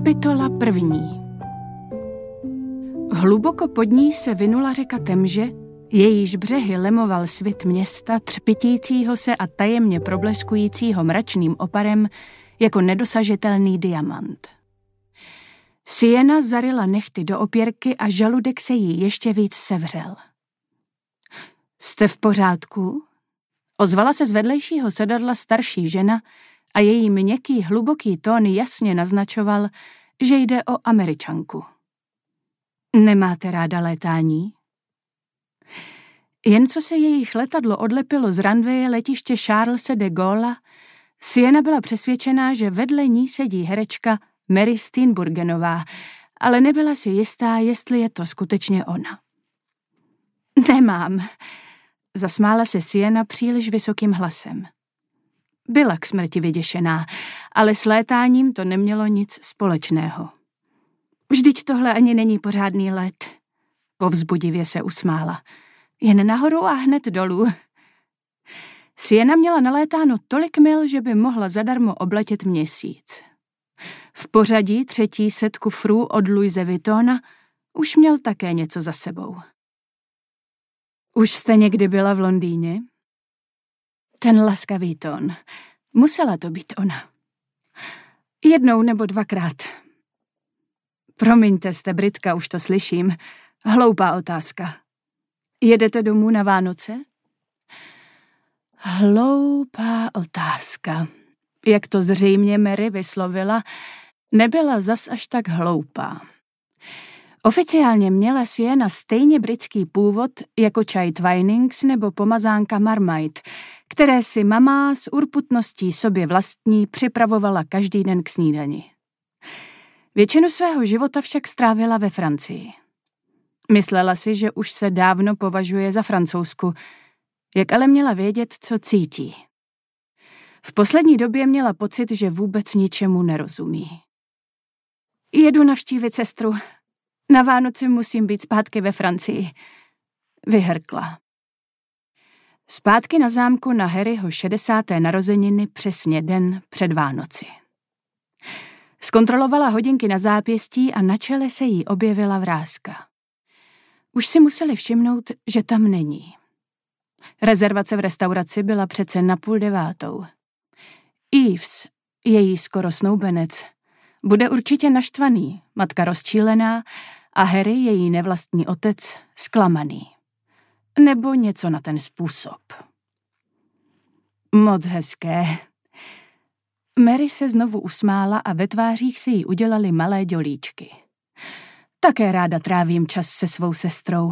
Kapitola 1. Hluboko pod ní se vinula řeka Temže, jejíž břehy lemoval svit města, třpitícího se a tajemně probleskujícího mračným oparem jako nedosažitelný diamant. Siena zaryla nehty do opěrky a žaludek se jí ještě víc sevřel. Jste v pořádku? Ozvala se z vedlejšího sedadla starší žena a její měkký, hluboký tón jasně naznačoval, že jde o Američanku. Nemáte ráda létání? Jen co se jejich letadlo odlepilo z runwaye letiště Charlese de Gaulle, Siena byla přesvědčená, že vedle ní sedí herečka Mary Steenburgenová, ale nebyla si jistá, jestli je to skutečně ona. Nemám, zasmála se Siena příliš vysokým hlasem. Byla k smrti vyděšená, ale s létáním to nemělo nic společného. Vždyť tohle ani není pořádný let. Povzbudivě se usmála. Jen nahoru a hned dolů. Siena měla nalétáno tolik mil, že by mohla zadarmo obletět měsíc. V pořadí 3. set kufrů od Louise Vuittona už měl také něco za sebou. Už jste někdy byla v Londýně? Ten laskavý tón. Musela to být ona. 1 nebo 2krát. Promiňte, jste Britka, už to slyším. Hloupá otázka. Jedete domů na Vánoce? Hloupá otázka. Jak to zřejmě Mary vyslovila, nebyla zas až tak hloupá. Oficiálně měla Siena stejně britský původ jako čaj Twinings nebo pomazánka Marmite, které si mama s urputností sobě vlastní připravovala každý den k snídani. Většinu svého života však strávila ve Francii. Myslela si, že už se dávno považuje za Francouzsku, jak ale měla vědět, co cítí. V poslední době měla pocit, že vůbec ničemu nerozumí. Jedu navštívit sestru. Na Vánoce musím být zpátky ve Francii, vyhrkla. Zpátky na zámku na Harryho 60. narozeniny přesně den před Vánoci. Zkontrolovala hodinky na zápěstí a na čele se jí objevila vráska. Už si museli všimnout, že tam není. Rezervace v restauraci byla přece na 8:30. Yves, její skoro snoubenec, bude určitě naštvaný, matka rozčílená a Harry, její nevlastní otec, zklamaný. Nebo něco na ten způsob. Moc hezké. Mary se znovu usmála a ve tvářích se jí udělaly malé dělíčky. Také ráda trávím čas se svou sestrou.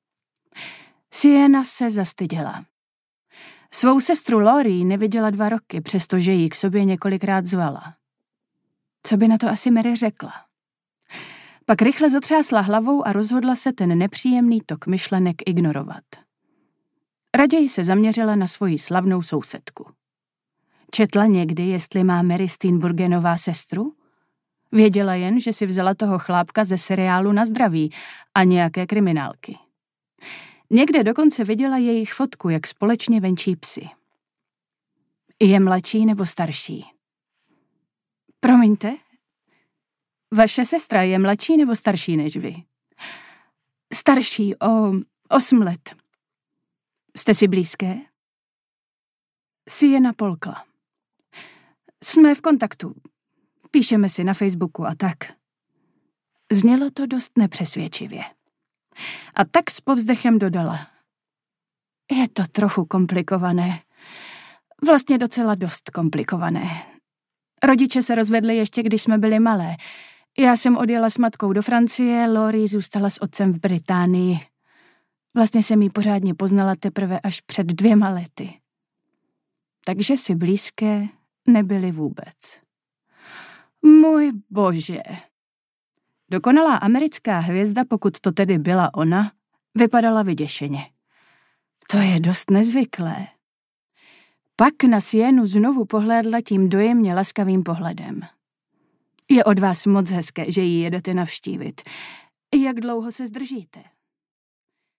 Siena se zastyděla. Svou sestru Laurie neviděla 2 roky, přestože jí k sobě několikrát zvala. Co by na to asi Mary řekla? Pak rychle zatřásla hlavou a rozhodla se ten nepříjemný tok myšlenek ignorovat. Raději se zaměřila na svoji slavnou sousedku. Četla někdy, jestli má Mary Steenburgenová sestru? Věděla jen, že si vzala toho chlápka ze seriálu Na zdraví a nějaké kriminálky. Někde dokonce viděla jejich fotku, jak společně venčí psy. Je mladší nebo starší? Promiňte? Vaše sestra je mladší nebo starší než vy? Starší o 8 let. Jste si blízké? Siena polkla. Jsme v kontaktu. Píšeme si na Facebooku a tak. Znělo to dost nepřesvědčivě. A tak s povzdechem dodala. Je to trochu komplikované. Vlastně docela dost komplikované. Rodiče se rozvedli ještě, když jsme byli malé. Já jsem odjela s matkou do Francie, Laurie zůstala s otcem v Británii. Vlastně jsem jí pořádně poznala teprve až před 2 lety. Takže si blízké nebyly vůbec. Můj bože. Dokonalá americká hvězda, pokud to tedy byla ona, vypadala vyděšeně. To je dost nezvyklé. Pak na Sienu znovu pohlédla tím dojemně laskavým pohledem. Je od vás moc hezké, že ji jedete navštívit. Jak dlouho se zdržíte?